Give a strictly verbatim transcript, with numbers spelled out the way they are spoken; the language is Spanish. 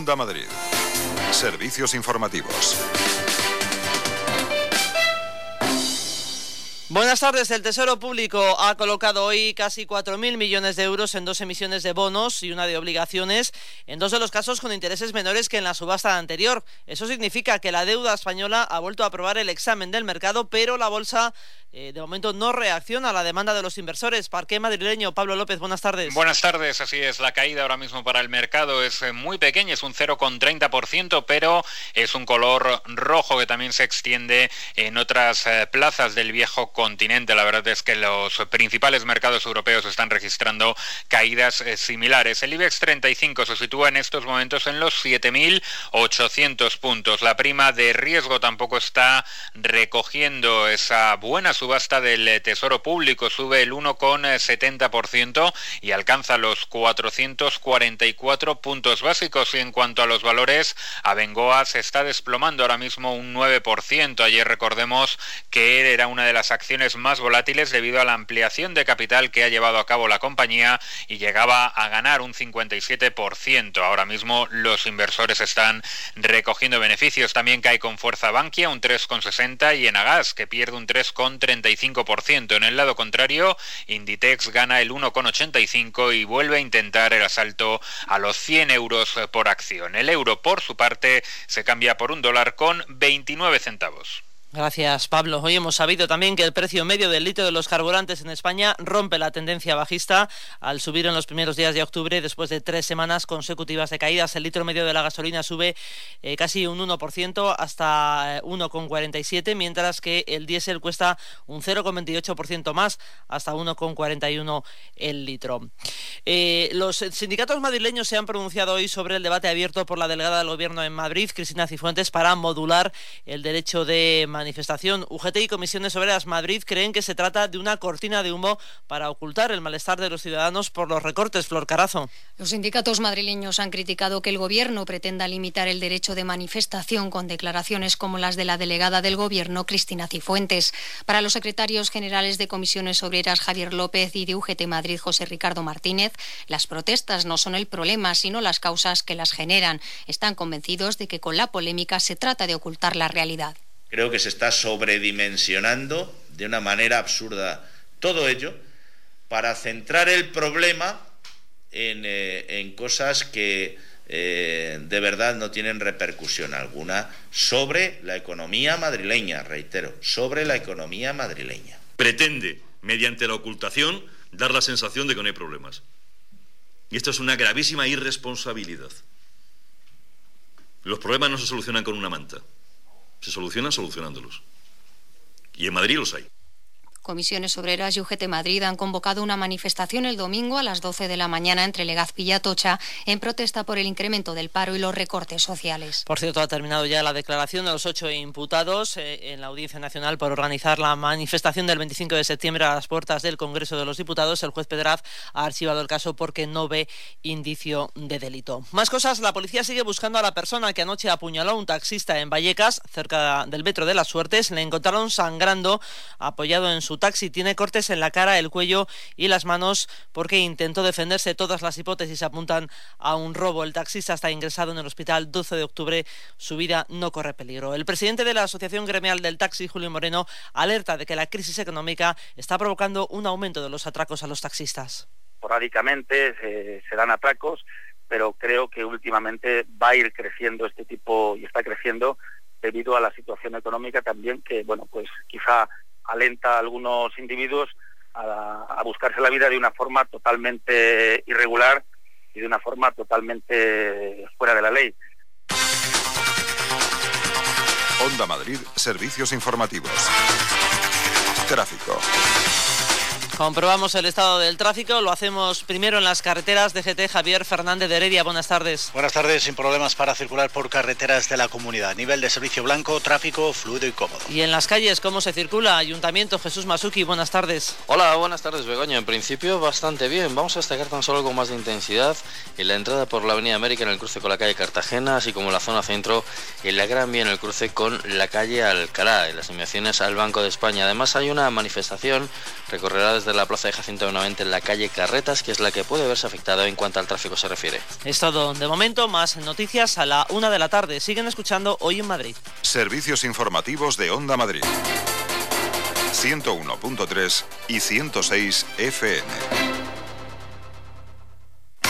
Onda Madrid. Servicios informativos. Buenas tardes. El Tesoro Público ha colocado hoy casi cuatro mil millones de euros en dos emisiones de bonos y una de obligaciones, en dos de los casos con intereses menores que en la subasta anterior. Eso significa que la deuda española ha vuelto a aprobar el examen del mercado, pero la bolsa eh, de momento no reacciona a la demanda de los inversores. Parqué madrileño, Pablo López, buenas tardes. Buenas tardes, así es. La caída ahora mismo para el mercado es muy pequeña, es un cero coma treinta por ciento, pero es un color rojo que también se extiende en otras eh, plazas del viejo continente. La verdad es que los principales mercados europeos están registrando caídas eh, similares. El IBEX treinta y cinco se sitúa en estos momentos en los siete mil ochocientos puntos. La prima de riesgo tampoco está recogiendo esa buena subasta del Tesoro Público. Sube el uno coma setenta por ciento y alcanza los cuatrocientos cuarenta y cuatro puntos básicos. Y en cuanto a los valores, Abengoa se está desplomando ahora mismo un nueve por ciento. Ayer recordemos que era una de las acciones más volátiles debido a la ampliación de capital que ha llevado a cabo la compañía y llegaba a ganar un cincuenta y siete por ciento. Ahora mismo los inversores están recogiendo beneficios. También cae con fuerza Bankia un tres coma sesenta y Enagas, que pierde un tres coma treinta y cinco por ciento. En el lado contrario, Inditex gana el uno coma ochenta y cinco y vuelve a intentar el asalto a los cien euros por acción. El euro, por su parte, se cambia por un dólar con veintinueve centavos. Gracias, Pablo. Hoy hemos sabido también que el precio medio del litro de los carburantes en España rompe la tendencia bajista al subir en los primeros días de octubre después de tres semanas consecutivas de caídas. El litro medio de la gasolina sube eh, casi un uno por ciento hasta uno coma cuarenta y siete, mientras que el diésel cuesta un cero coma veintiocho por ciento más, hasta uno coma cuarenta y uno el litro. Eh, los sindicatos madrileños se han pronunciado hoy sobre el debate abierto por la delegada del Gobierno en Madrid, Cristina Cifuentes, para modular el derecho de manifestación. U G T y Comisiones Obreras Madrid creen que se trata de una cortina de humo para ocultar el malestar de los ciudadanos por los recortes. Flor Carazo. Los sindicatos madrileños han criticado que el Gobierno pretenda limitar el derecho de manifestación con declaraciones como las de la delegada del Gobierno, Cristina Cifuentes. Para los secretarios generales de Comisiones Obreras, Javier López, y de U G T Madrid, José Ricardo Martínez, las protestas no son el problema, sino las causas que las generan. Están convencidos de que con la polémica se trata de ocultar la realidad. Creo que se está sobredimensionando de una manera absurda todo ello para centrar el problema en, eh, en cosas que eh, de verdad no tienen repercusión alguna sobre la economía madrileña, reitero, sobre la economía madrileña. Pretende, mediante la ocultación, dar la sensación de que no hay problemas. Y esto es una gravísima irresponsabilidad. Los problemas no se solucionan con una manta. Se solucionan solucionándolos. Y en Madrid los hay. Comisiones Obreras y U G T Madrid han convocado una manifestación el domingo a las doce de la mañana entre Legazpi y Atocha en protesta por el incremento del paro y los recortes sociales. Por cierto, ha terminado ya la declaración de los ocho imputados eh, en la Audiencia Nacional por organizar la manifestación del veinticinco de septiembre a las puertas del Congreso de los Diputados. El juez Pedraz ha archivado el caso porque no ve indicio de delito. Más cosas. La policía sigue buscando a la persona que anoche apuñaló a un taxista en Vallecas, cerca del Metro de las Suertes. Le encontraron sangrando, apoyado en su taxi. Tiene cortes en la cara, el cuello y las manos porque intentó defenderse. Todas las hipótesis apuntan a un robo. El taxista está ingresado en el hospital doce de octubre. Su vida no corre peligro. El presidente de la Asociación Gremial del Taxi, Julio Moreno, alerta de que la crisis económica está provocando un aumento de los atracos a los taxistas. Esporádicamente se, se dan atracos, pero creo que últimamente va a ir creciendo este tipo y está creciendo debido a la situación económica también, que bueno, pues quizá alenta a algunos individuos a, a buscarse la vida de una forma totalmente irregular y de una forma totalmente fuera de la ley. Onda Madrid, servicios informativos. Tráfico. Comprobamos el estado del tráfico, lo hacemos primero en las carreteras. D G T, Javier Fernández de Heredia, buenas tardes. Buenas tardes, sin problemas para circular por carreteras de la comunidad. Nivel de servicio blanco, tráfico fluido y cómodo. Y en las calles, ¿cómo se circula? Ayuntamiento, Jesús Masuki, buenas tardes. Hola, buenas tardes, Begoña. En principio, bastante bien. Vamos a destacar tan solo algo más de intensidad en la entrada por la Avenida América en el cruce con la calle Cartagena, así como en la zona centro en la Gran Vía en el cruce con la calle Alcalá, en las inmediaciones al Banco de España. Además, hay una manifestación, recorrerá desde desde la plaza de Jacinto Benavente en la calle Carretas, que es la que puede verse afectada en cuanto al tráfico se refiere. Es todo de momento, más noticias a la una de la tarde. Siguen escuchando Hoy en Madrid. Servicios informativos de Onda Madrid. ciento uno punto tres y ciento seis F M.